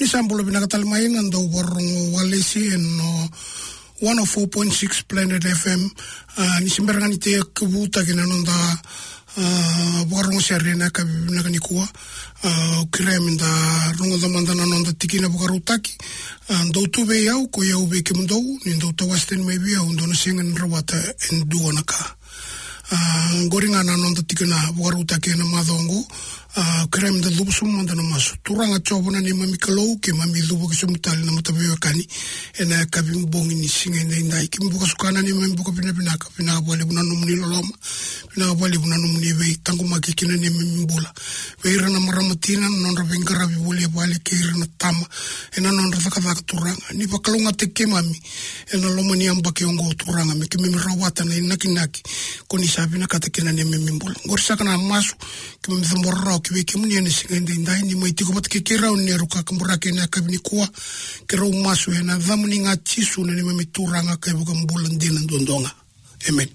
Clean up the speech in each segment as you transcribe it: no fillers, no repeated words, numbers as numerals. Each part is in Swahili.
Sambulo pinakatalmain ang daw warong walesi no 104.6 Planet FM ni simberangan ite kubuta kinanonda warong serena kabinakanikuwa kirem da rungo da mandana nonda tikina bukarutaki do tube yau ko yau be kimdo ni do tawasten maybe au ndo singan rawata enduanaka goringa na nonda tikina bukarutaki na madongo krem da lubsum manda na masu turanga chobona ni mami kalau ke mami lubu ke sumutali na matabewa kani ena kabim bongi ni singa ina ina ikim buka sukana ni mami buka pina bole buna numuni loloma pina bole buna numuni vei tangu makikina ni mami bula veira na maramatina nonra vengara bibuli bale keira na tama ena nonra taka turanga ni pakalunga teke mami ena loma ni amba ke ongo turanga me ke mimi rawata na inaki koni sabi na katekina ni mami bula ngorisaka na masu ke mami thambora kiweke muni ane singende indai ni maitiko pati ke rau ni aruka kamburake ni akabini kuwa ke rau masu ena dhamuni nga chisu na ni mamituranga ka ibuka mbula ndina ndondonga. Amen.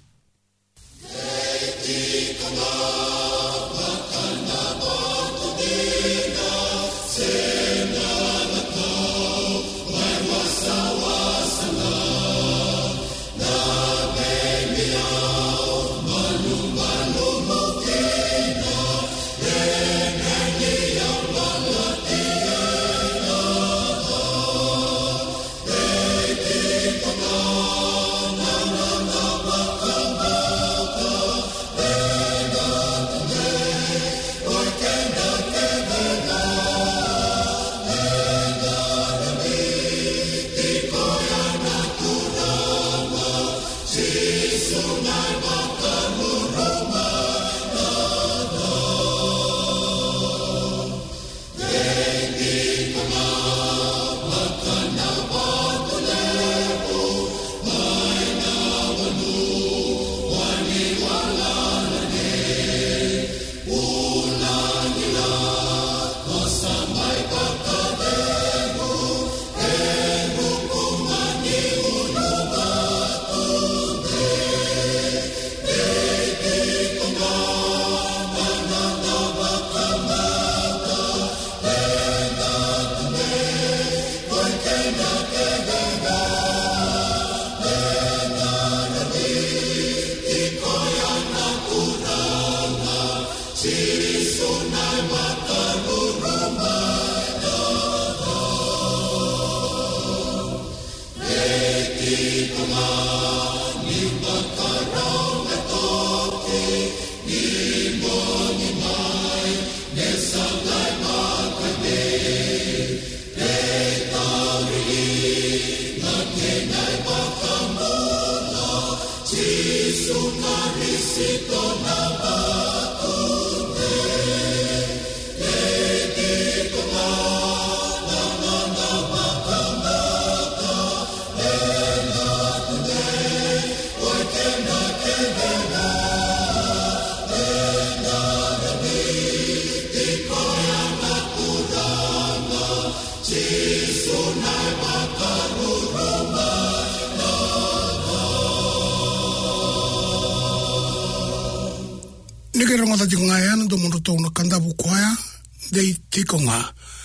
Nikerong ata jingayan do mundo to na kanda bukwaya dei tikonga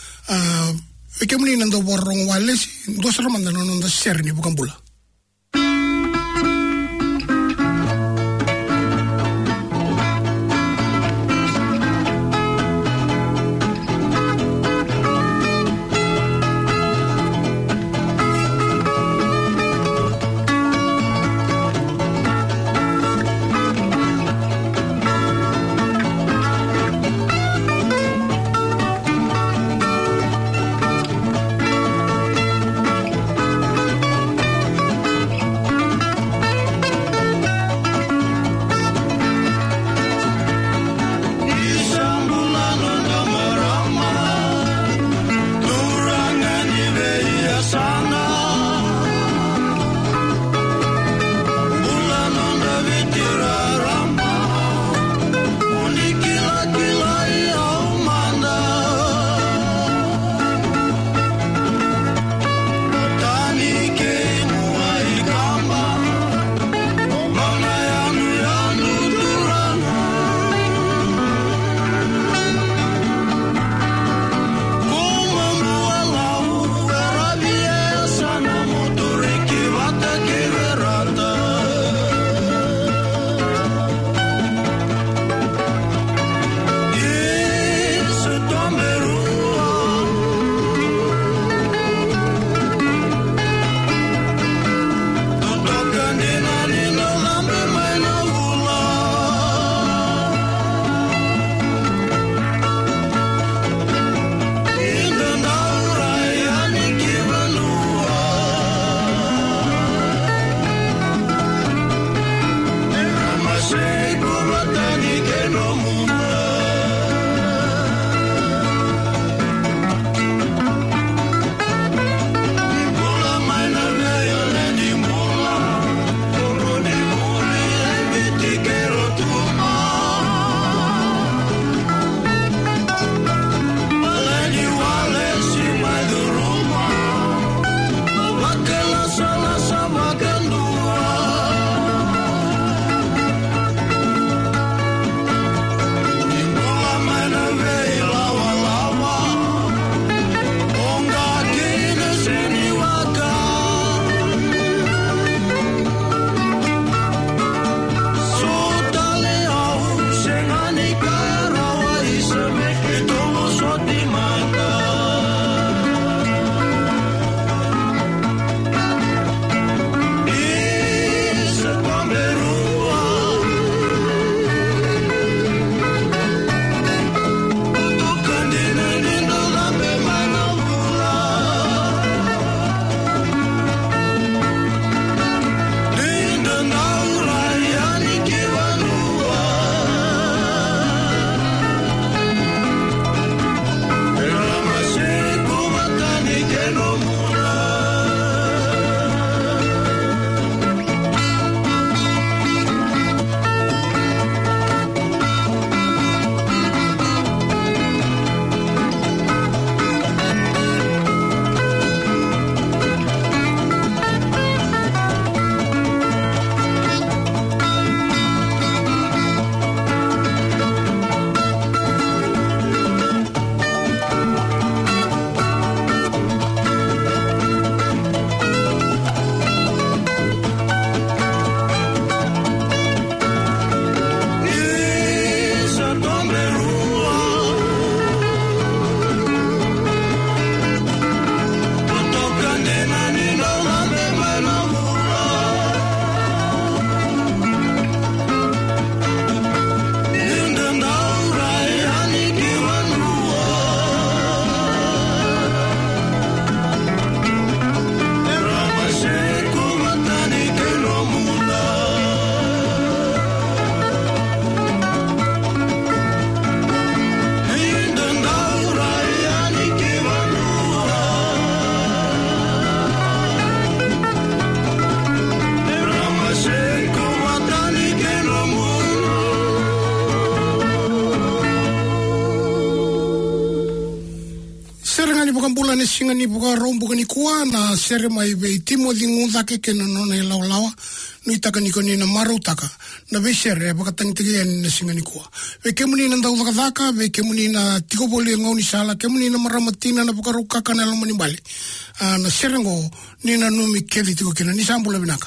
ekemni nando borong wales do sarmanda non da serni bukan bula. na singa ni buka rombu ni kua na sere mai be Timothy ngudake ke na nona e laulawa nui taka ni koni na maru taka na be sere e baka tangitiki e na singa ni kua ve kemuni na ndau dhaka ve kemuni na tikopoli e ngauni sala kemuni na maramatina na buka rukaka na lomani bali na sere ngo ni na numi kevi tiko kena ni sambula binaka.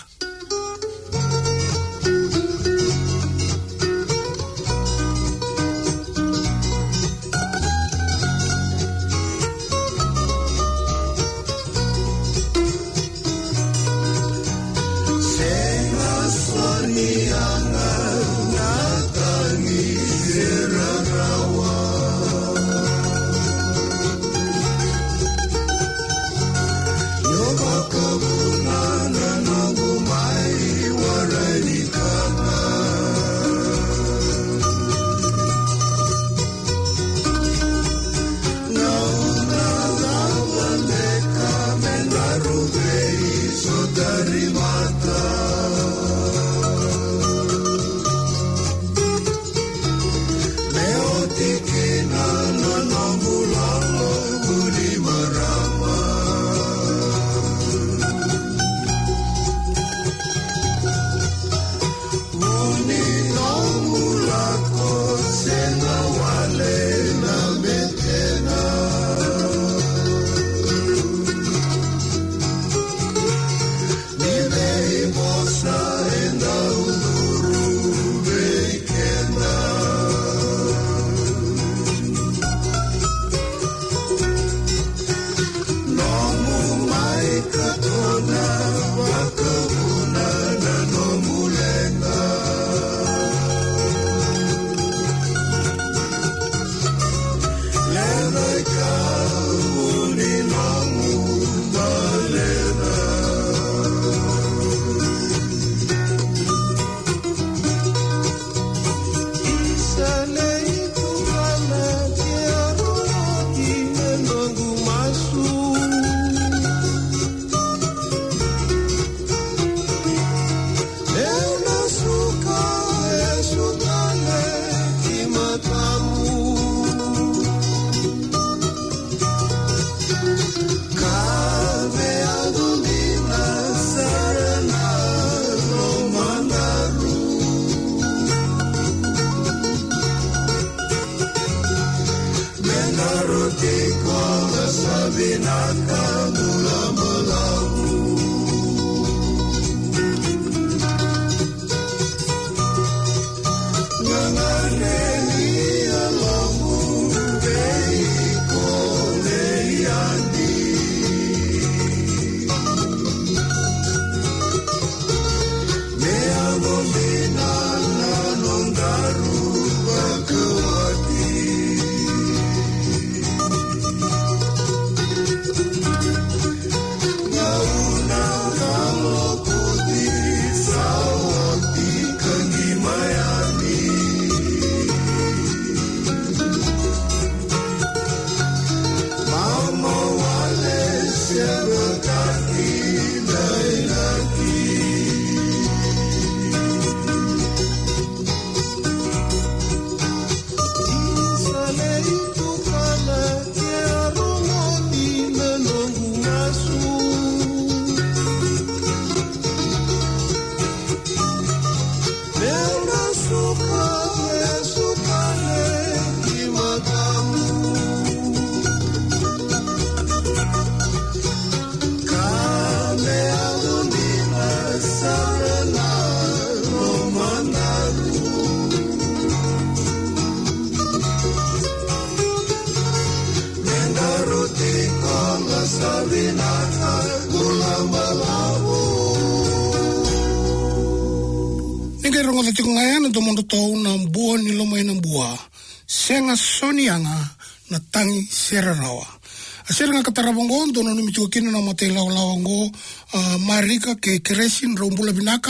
Ngayana do mondo tau na bua ni lomai na bua senga sonianga na tangi serarawa aseranga katarabongo do no mituko kina na mate lawango marika ke kresin rombula binaka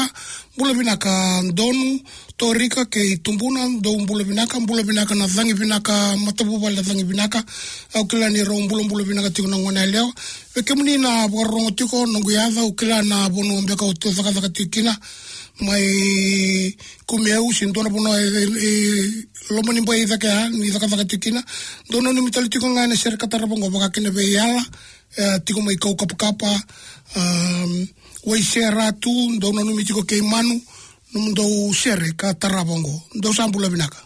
donu torika ke tumbuna do mbula binaka na tangi binaka matabuba la tangi binaka ukila ni rombula binaka tiko na ngona leo kemuni na borongo tiko nonguyava ukila na bono mbeka uto zaka tikina mai kumeu sintona puno lomoni boy idaka ni idaka tikina dono ni mitali tiko ngana ser katarapongo bakakine be yala tiko mai kau kapakapa wai seratu dono ni mitiko ke manu nundo sere katarapongo do sambula binaka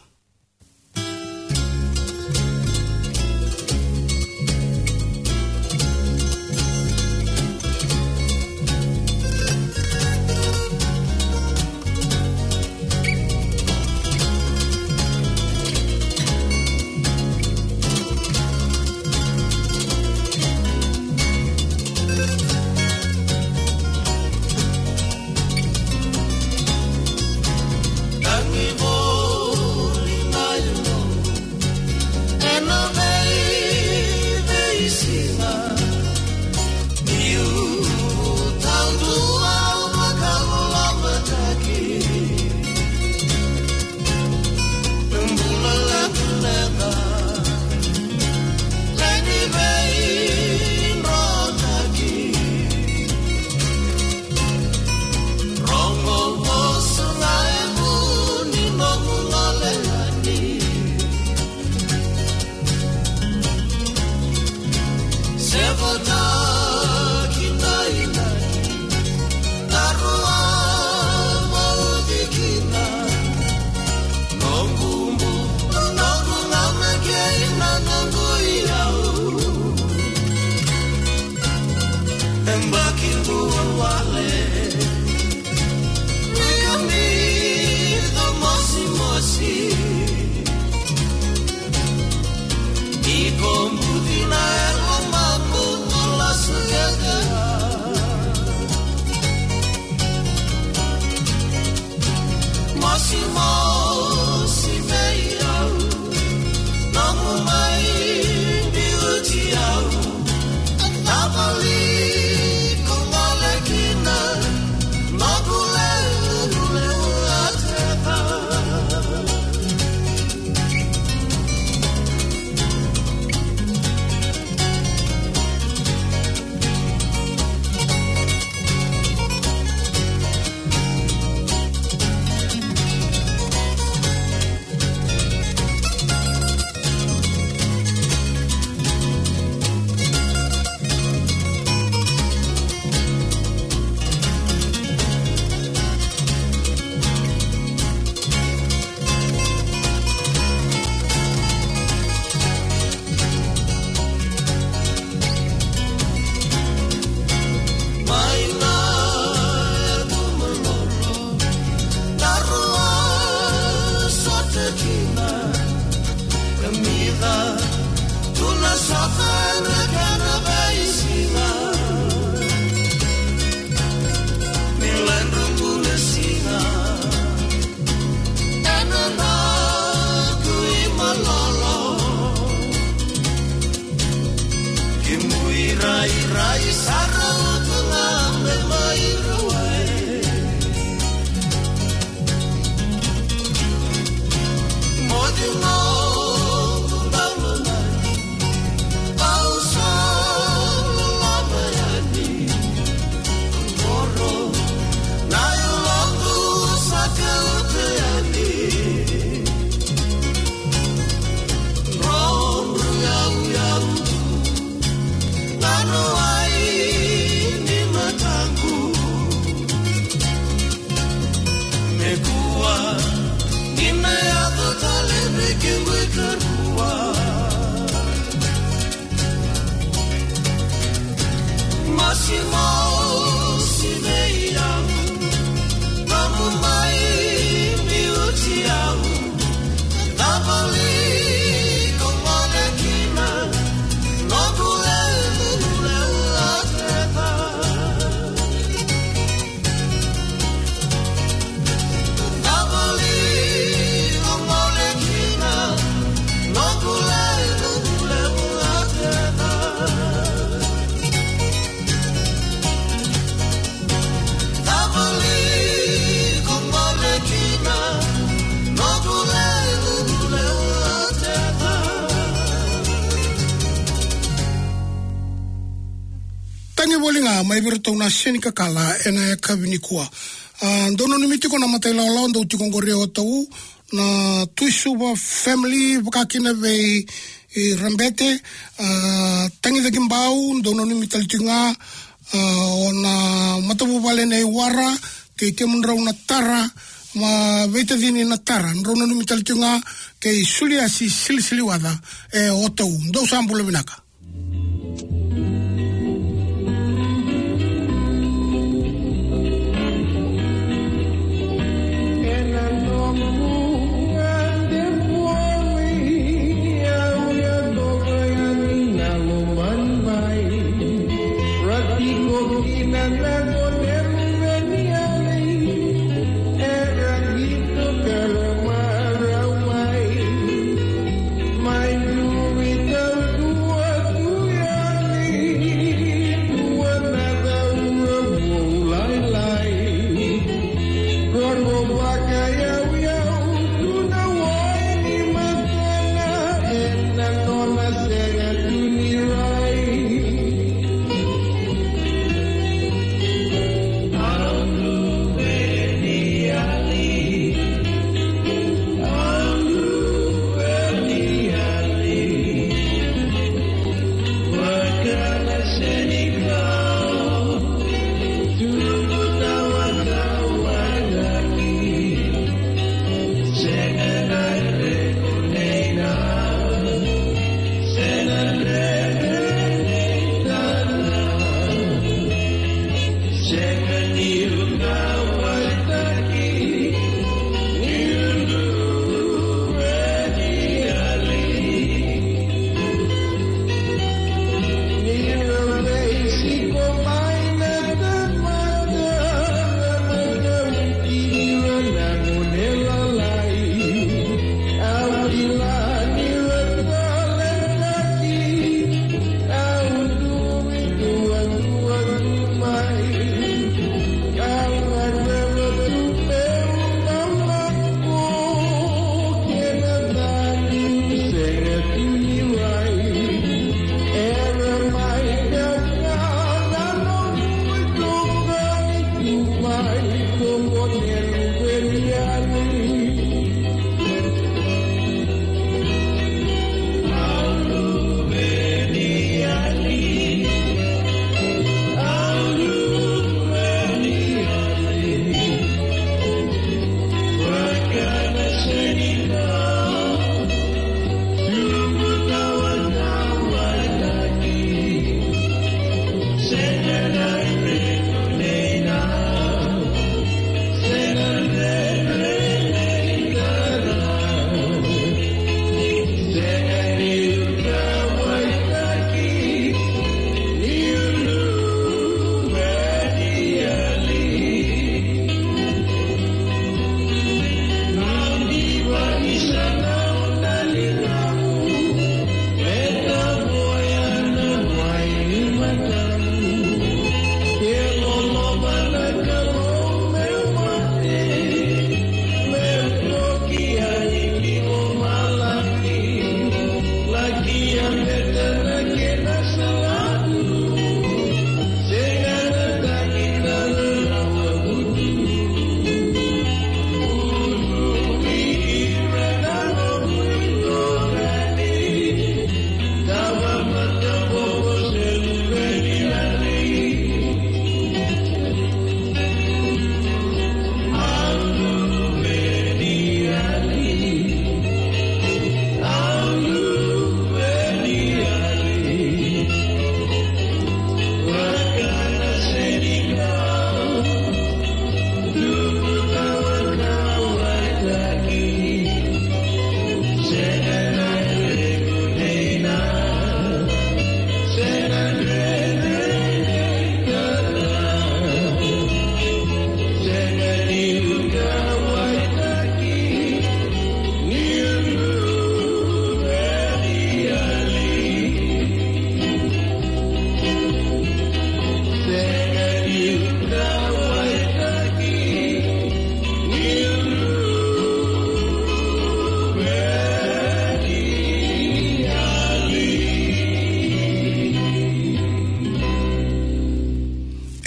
Tangi bolinga mai berto na senika kala ena kabinikua Dono ni mitiko na matai lao ndo tikongore o tau na tuisuwa family wakakina vei rambete tangi da kimbau dono ni mital tinga o na matabu vale nei wara ke munrau na tara ma veita dini na tara nrono ni mital tinga ke sulia si sili wada o tau ndo sambula vinaka.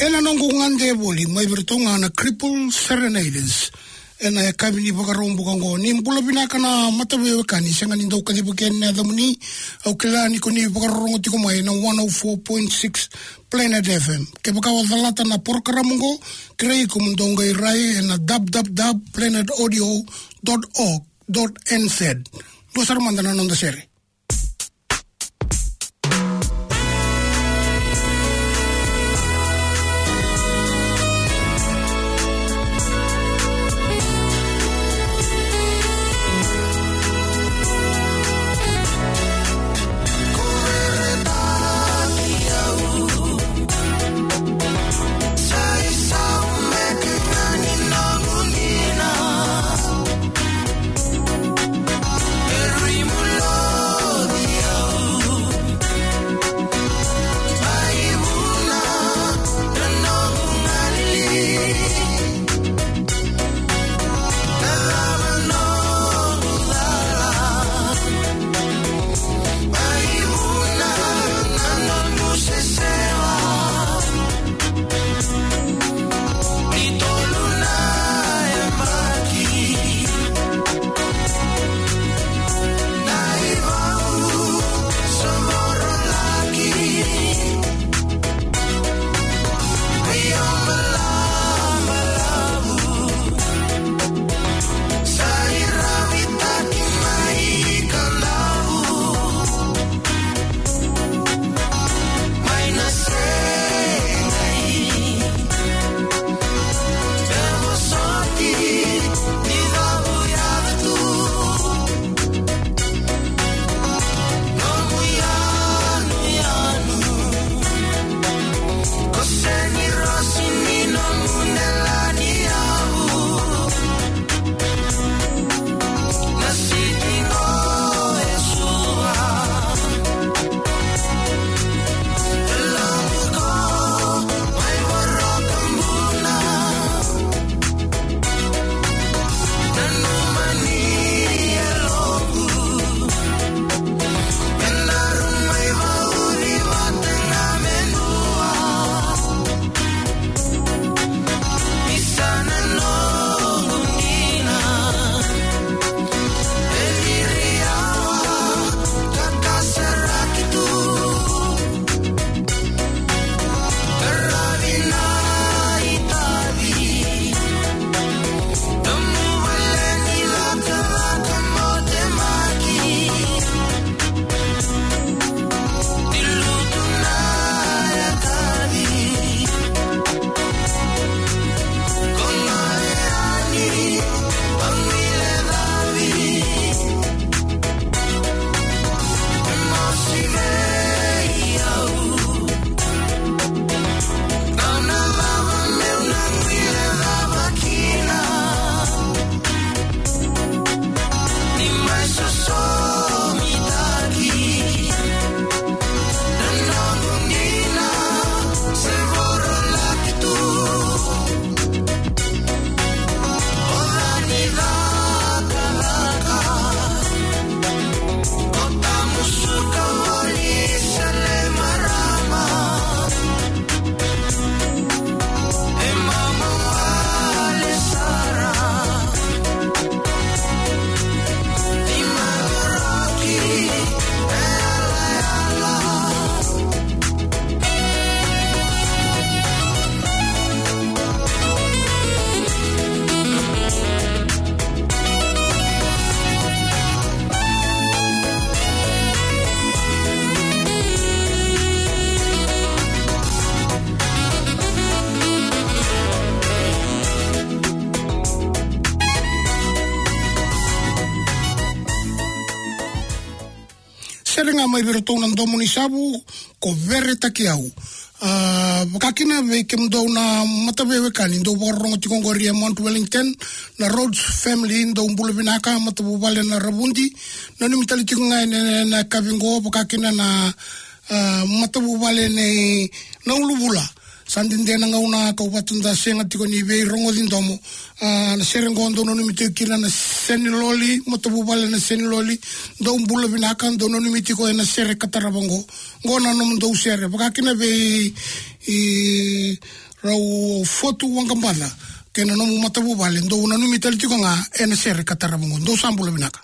Ena nongo ngande boli mai bertonga na Cripple Serenaders. Ena ya kabini bakarombo kango ni mpula pinaka na matabewe kani senga ni ndauka dibuken na damuni au kila ni kuni bakarongo tiko mai na 104.6 Planet FM. Ke bakawa dhalata na porkaramungo krei kumundonga irai na www.planetaudio.org.nz. Dosar mandana nonda sere. Serenga mai bertong nan domuni sabu ko vere takiau. Kakina ve kem do na matabewe kani do borong tikongori Mount Wellington na Rhodes family do umbulu binaka matabu bale na rabundi na nimitali tikonga na kavingo kakina na matabu bale ne na ulubula sandinde na ngauna ka watunda senga tikoni ve rongo dindomo na serengondo no nimite kila na seniloli matabu bale na seniloli do umbulu binaka do no nimitiko na sere katarabongo ngona no ndo sere kakina ve i rau fotu wangambala kena nomu matabu vale ndo una numi talitiko nga ena sere katarabango ndo sambula binaka.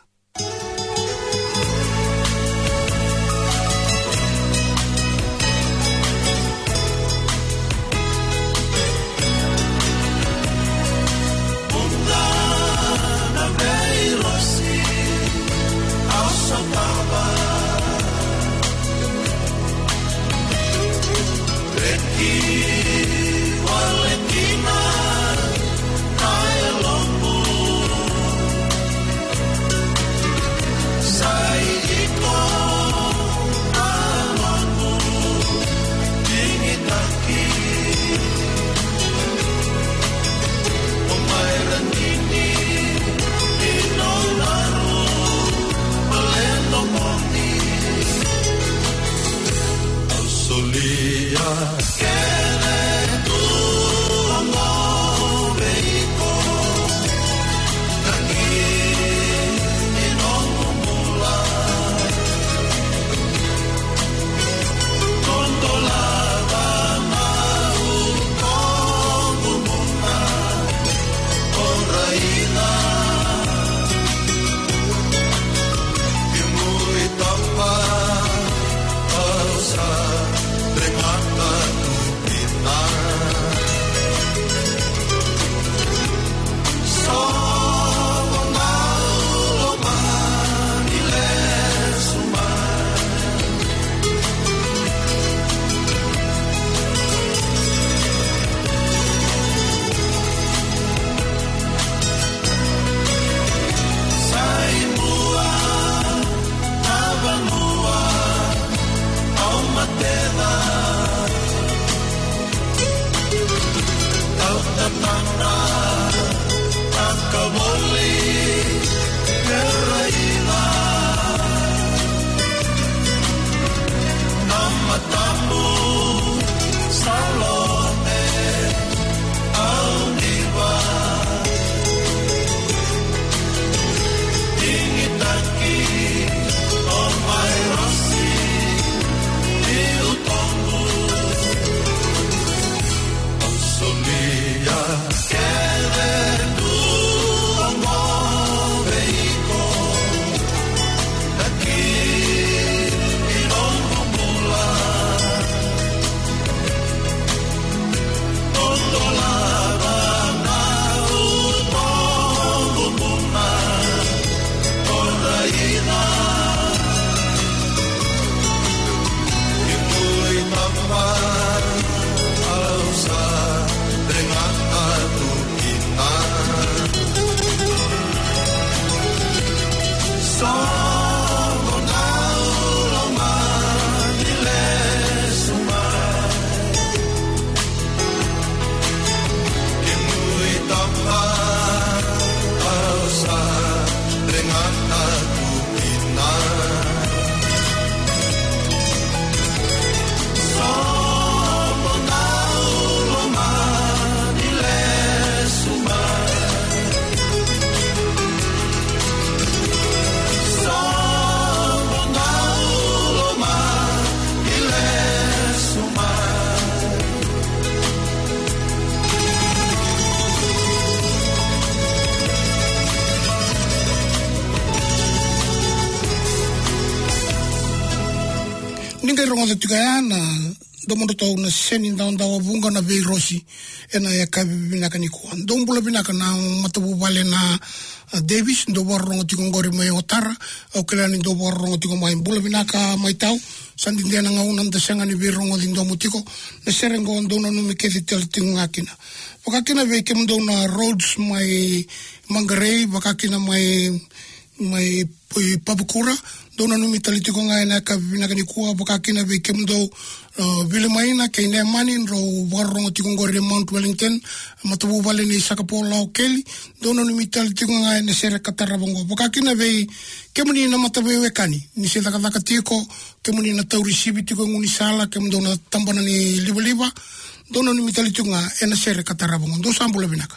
Rongo tika na domondo to na seni down dawa bunga na be rosi ena ya ka binaka ni ko ndombula binaka na matabu vale na Davis ndo borrongo tiko ngori mai otara o kela ni ndo borrongo tiko mai bula binaka mai tau sandi ndena nga una ndasanga ni birongo ndo mutiko na serengo ndo na numi kezi tel tingakina wakakina ve kem ndo na roads mai mangarei wakakina mai Papukura dona numi talitiko nga ena ka binaka ni kuwa wakakina ve kem ndo vile maina ke ine mani ro borrongo tiko ngori Mount Wellington matabu vale ni Sakapola o Kelly dona numi talitiko nga ena sere katarabongo wakakina ve kemuni na matabu wekani ni se takataka tiko kemuni na taurisibi tiko nguni sala kem dona tambana ni liba dona numi talitiko nga ena sere katarabongo ndo sambula binaka.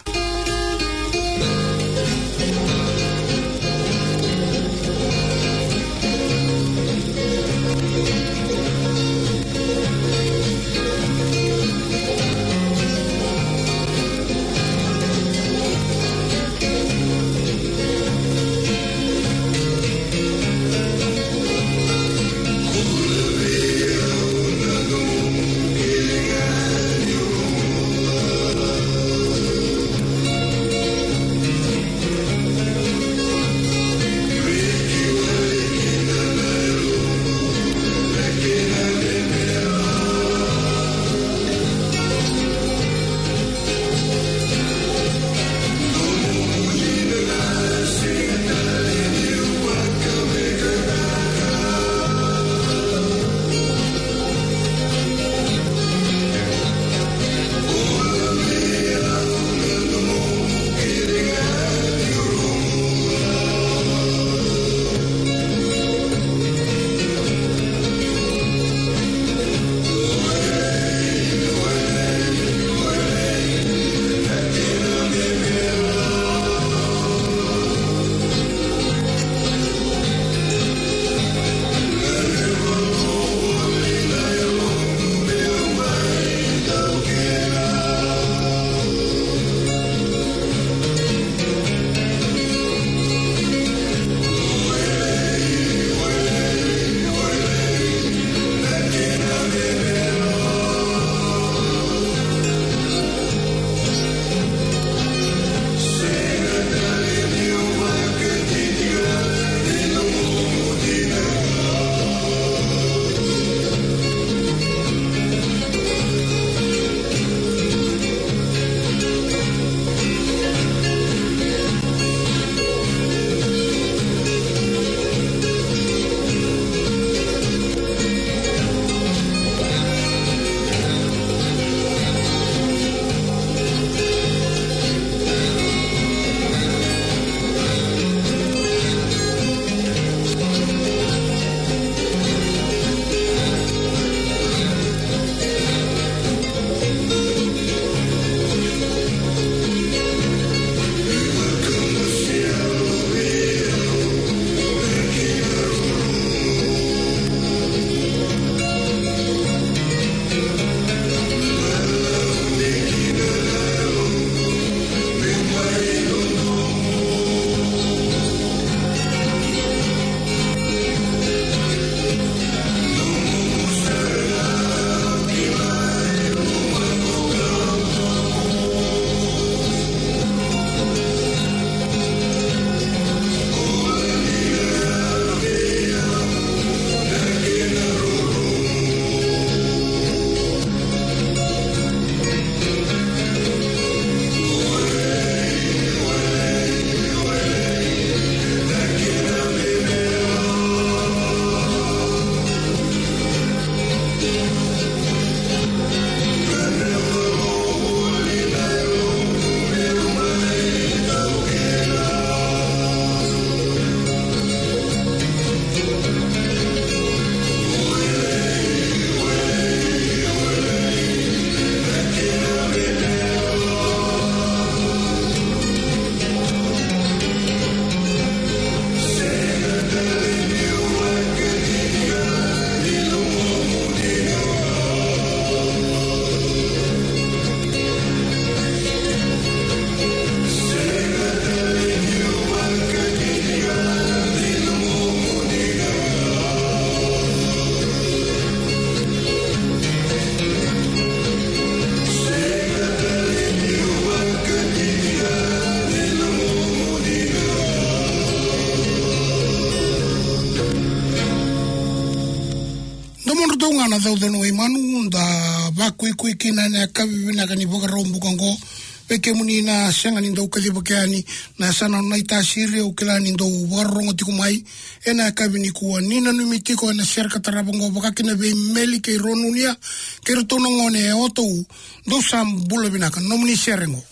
daudano e manu da vakui kina na kavivina kani bogarombu kongo peke muni na senga ni ndo kalibokeani na sana na itasiri o kilani ndo warongo tikumai ena kavini kuwa nina numitiko na serka tarabongo bakakina be meli ke ronunia ke rotono ngone oto ndo sam bulo binaka nomuni serengo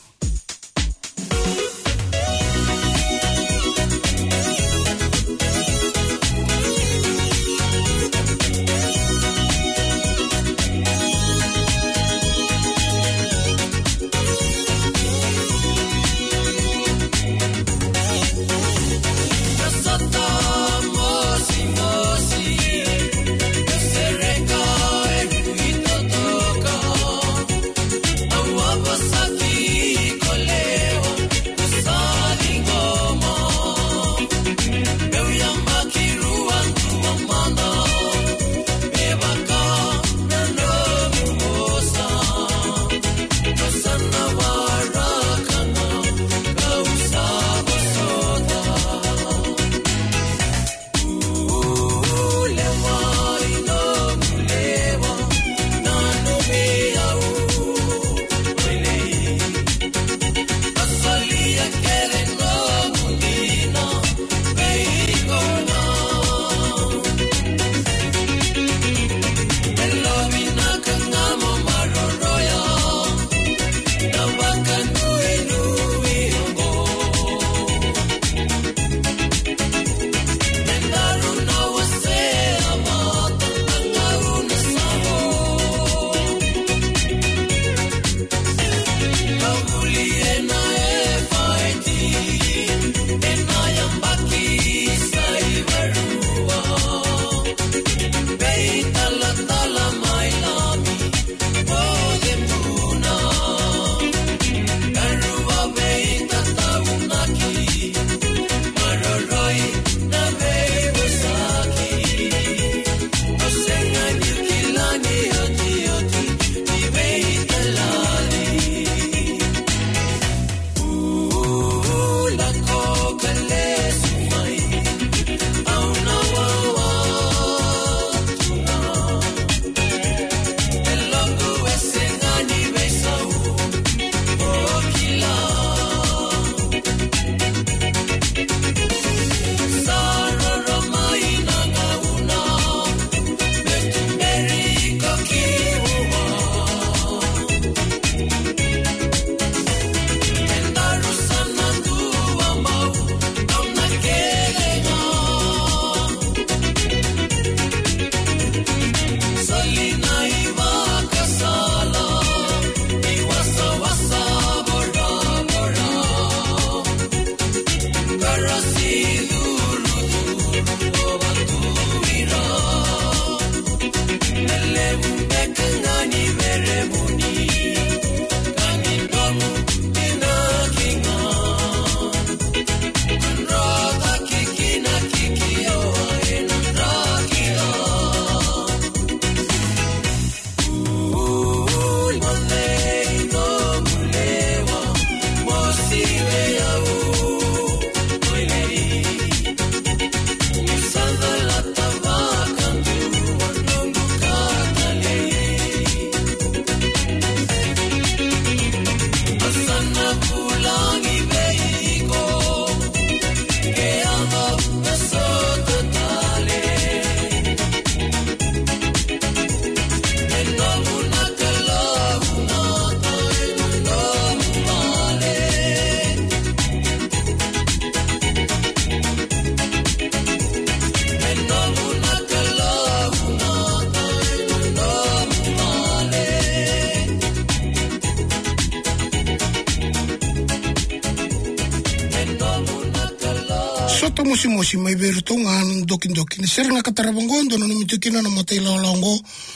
Soto mosi mai beruto ngan dokin serna katarabongondo no mitukina na matay longo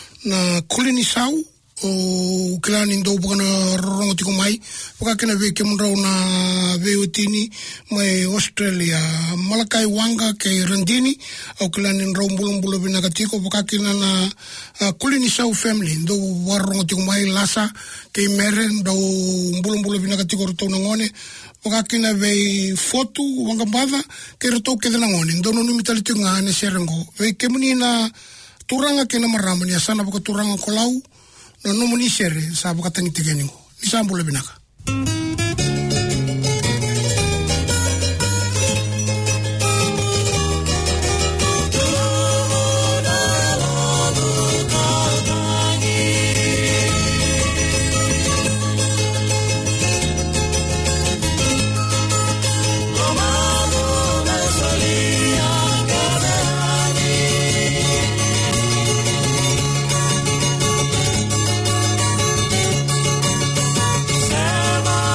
na kulini sau o klani ndo bana rongo tiko mai pakakina ve kemundra na veutini mai Australia malakai wanga ke randini o klani rombulumbulo binakatiko pakakina na kulini sau family ndo warongo tiko mai lasa ke mere ndo mbulumbulo binakatiko ruto ngone pakakina ve foto wanga bava ke ruto ke ngone ndo no mitali tinga ne serengo ve kemuni na turanga kena marama ni asana baka turanga kolau na nomo ni sere sa baka tangi tegeningo ni sambule binaka. Sema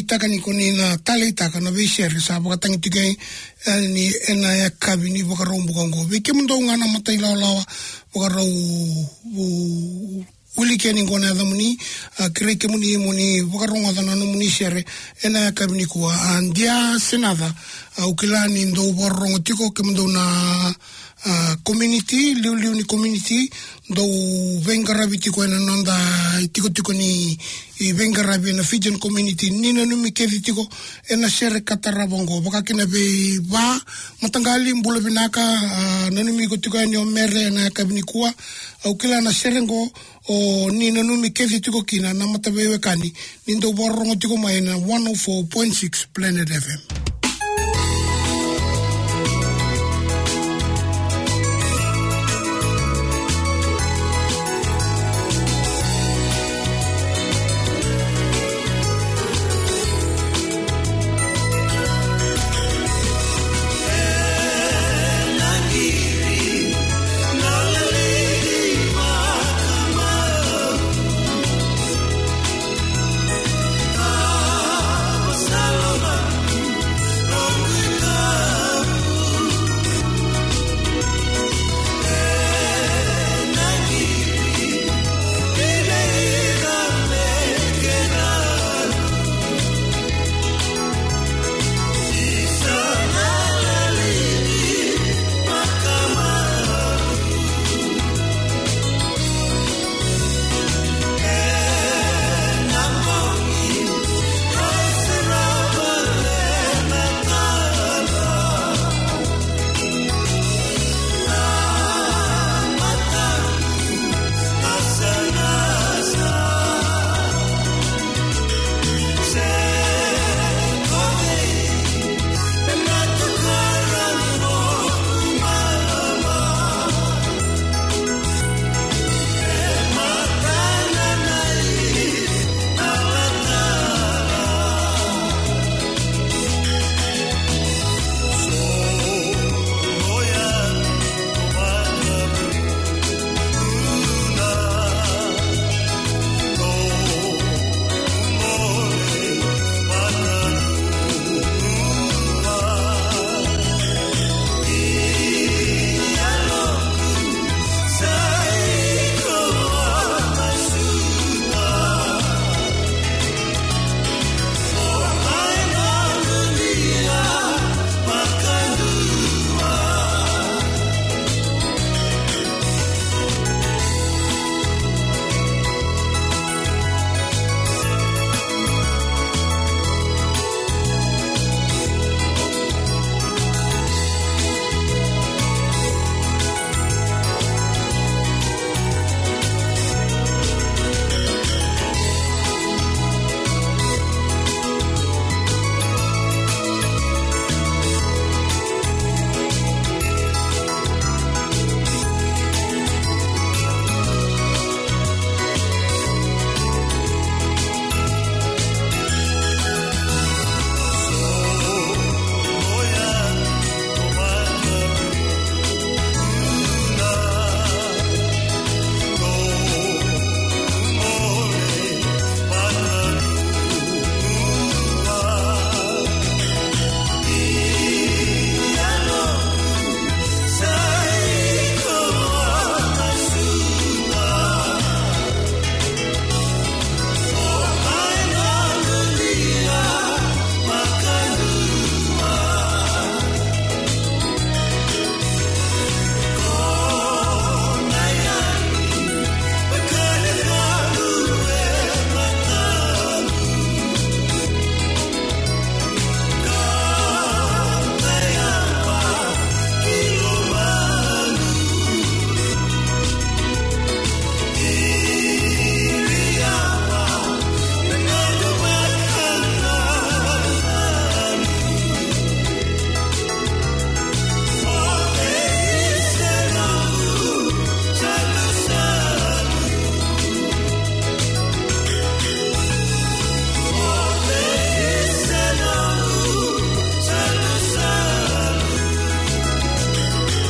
taka ni koni na tale taka na veisere sa bakatangi tikai ni ena ya kabi ni wakarau mbukango. Veke mundo ngana matai lawa wakarau uli kia ni kone adamuni kirei ke muni wakarau ngadana no muni sere ena ya kabi ni kua. Andia senada ukila ni ndo wakarau tiko ke mundo na community, liu ni community, do vengarabi tiko ena nanda tiko ni vengarabi na Fijian community, nina numi kethi tiko ena sere katarabongo, baka kina be ba, matangali mbula binaka, nanumi ko tiko ena mere na kabini kuwa, au kila na serengo, o nina numi kethi tiko kina, na matabewe kani, nindo warongo tiko maena 104.6 Planet FM.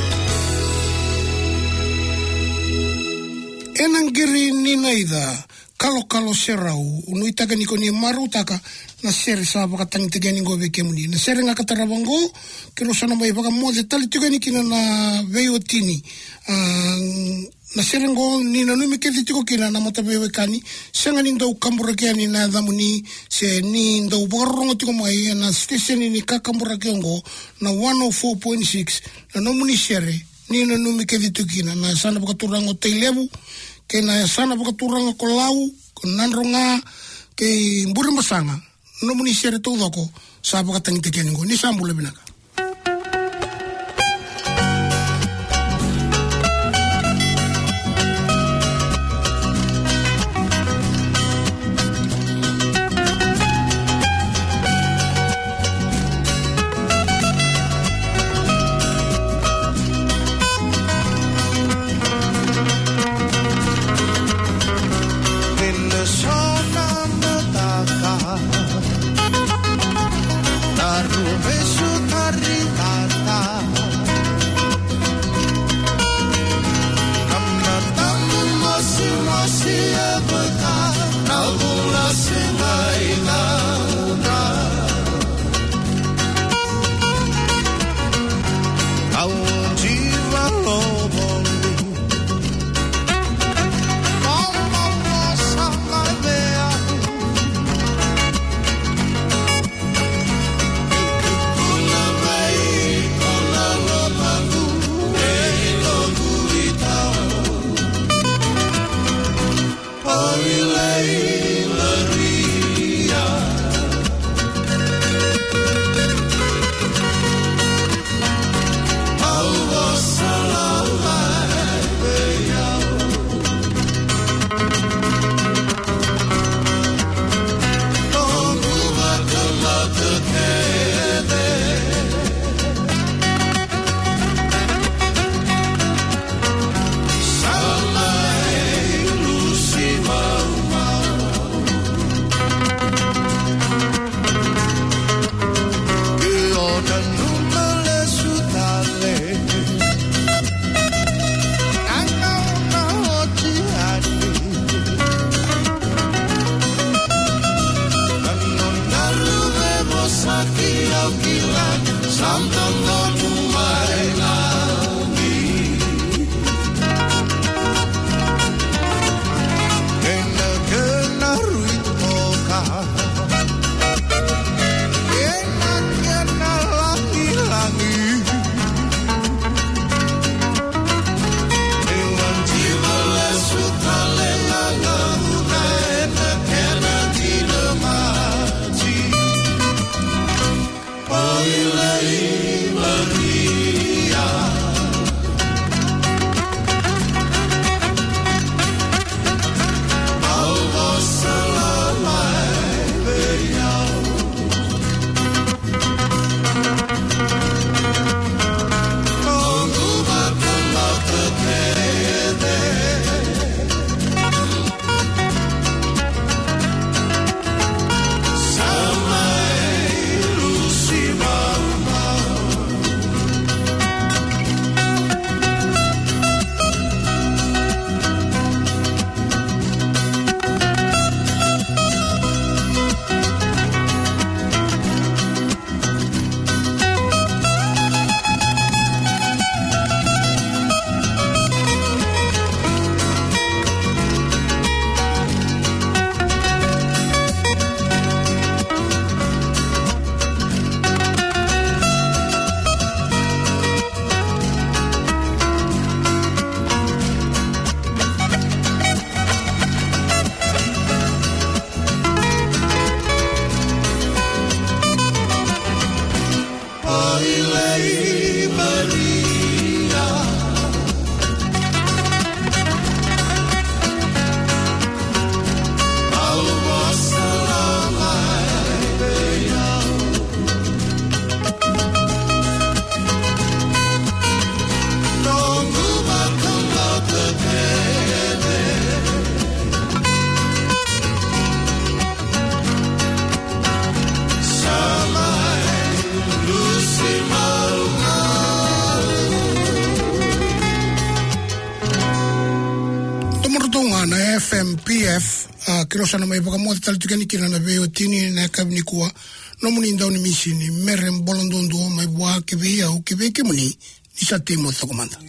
Enangiri ni naida kalo serau unu itaka niko ni maru taka na sere sa baka tangite gani go veke muni na sere nga katarabango kero sana mai baka mo de tali tuga nikina na veotini na sere ngo ni na numi kete tiko kina na mata vewe kani senga ni ndau kambura ke ani na damuni se ni ndau borongo tiko mai na station ni kakambura ke ngo na 104.6 na nomuni sere ni na numi kete tiko kina na sana baka turango teilevu ke na sana baka turanga ko lau ko nanronga ke mburi masanga no muni sere to doko sa baka tangite keningo ni sambule binaka Rume suta FM PF kiro sana mai baka mo tal tukani kira na veo tini na kabni kuwa no muni ndau ni misini merem bolondondo mai bua ke vea o ke ve ke muni ni sa te mo to komanda